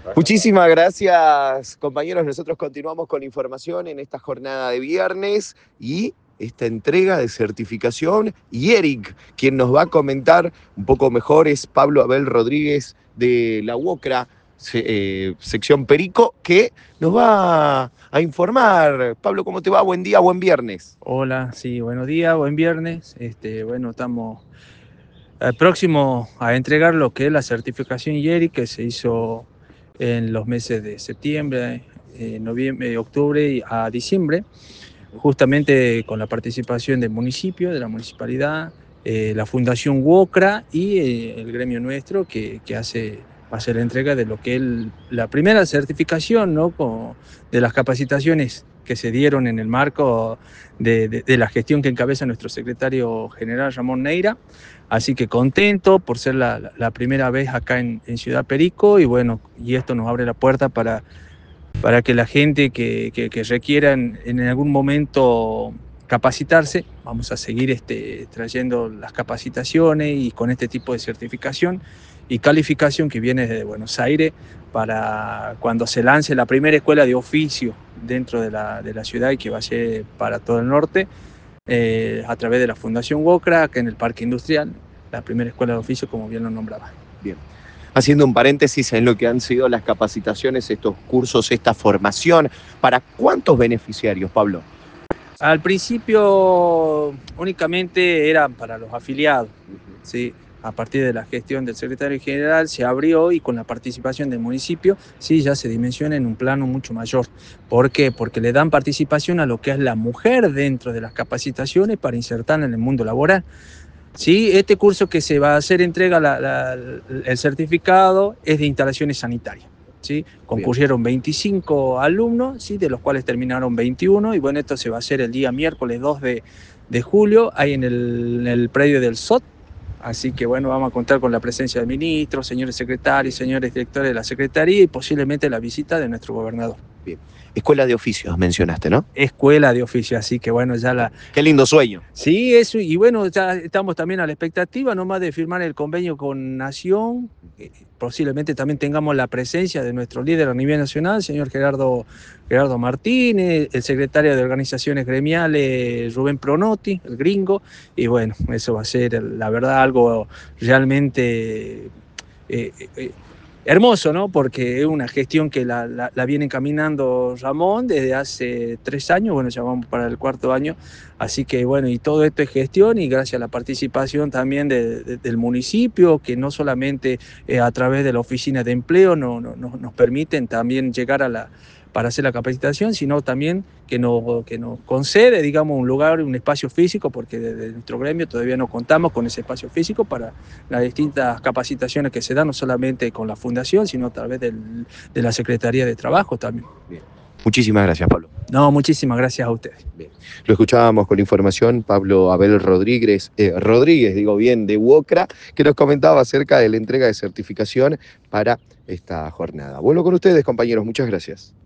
Muchísimas gracias, compañeros. Nosotros continuamos con información en esta jornada de viernes y esta entrega de certificación. Y Eric, quien nos va a comentar un poco mejor, es Pablo Abel Rodríguez de la UOCRA, sección Perico, que nos va a informar. Pablo, ¿cómo te va? Buen día, buen viernes. Hola, sí, buenos días, buen viernes. Bueno, estamos próximos a entregar lo que es la certificación IERI que se hizo en los meses de septiembre, noviembre, octubre y a diciembre, justamente con la participación del municipio, de la municipalidad, la Fundación UOCRA y el gremio nuestro que va a hacer la entrega de lo que es la primera certificación, ¿no? De las capacitaciones que se dieron en el marco de la gestión que encabeza nuestro secretario general Ramón Neira. Así que contento por ser la primera vez acá en Ciudad Perico y bueno, y esto nos abre la puerta para que la gente que requiera en algún momento capacitarse, vamos a seguir trayendo las capacitaciones y con este tipo de certificación y calificación que viene desde Buenos Aires para cuando se lance la primera escuela de oficio dentro de la ciudad y que va a ser para todo el norte, a través de la Fundación WOCRA, que en el Parque Industrial, la primera escuela de oficio, como bien lo nombraba. Bien. Haciendo un paréntesis en lo que han sido las capacitaciones, estos cursos, esta formación, ¿para cuántos beneficiarios, Pablo? Al principio únicamente eran para los afiliados, ¿sí? A partir de la gestión del secretario general se abrió y con la participación del municipio, sí, ya se dimensiona en un plano mucho mayor. ¿Por qué? Porque le dan participación a lo que es la mujer dentro de las capacitaciones para insertarla en el mundo laboral. Sí, este curso que se va a hacer entrega el certificado es de instalaciones sanitarias. ¿Sí? Concurrieron 25 alumnos, ¿sí? De los cuales terminaron 21 y bueno, esto se va a hacer el día miércoles 2 de julio, ahí en el predio del SOT. Así que bueno, vamos a contar con la presencia del ministro, señores secretarios, señores directores de la Secretaría y posiblemente la visita de nuestro gobernador. Bien. Escuela de oficios mencionaste, ¿no? Escuela de oficio, así que bueno, ya la... Qué lindo sueño. Sí, eso, y bueno, ya estamos también a la expectativa nomás de firmar el convenio con Nación. Posiblemente también tengamos la presencia de nuestro líder a nivel nacional, el señor Gerardo Martínez, el secretario de Organizaciones Gremiales, Rubén Pronotti, el gringo, y bueno, eso va a ser, la verdad, algo realmente... hermoso, ¿no? Porque es una gestión que la viene encaminando Ramón desde hace 3 años, bueno, ya vamos para el 4.º año, así que bueno, y todo esto es gestión y gracias a la participación también del municipio, que no solamente a través de la oficina de empleo nos permiten también llegar para hacer la capacitación, sino también que nos concede, digamos, un lugar, un espacio físico, porque desde nuestro gremio todavía no contamos con ese espacio físico para las distintas capacitaciones que se dan, no solamente con la fundación, sino a través de la Secretaría de Trabajo también. Bien. Muchísimas gracias, Pablo. No, muchísimas gracias a ustedes. Bien. Lo escuchábamos con información Pablo Abel Rodríguez, de UOCRA, que nos comentaba acerca de la entrega de certificación para esta jornada. Vuelvo con ustedes, compañeros. Muchas gracias.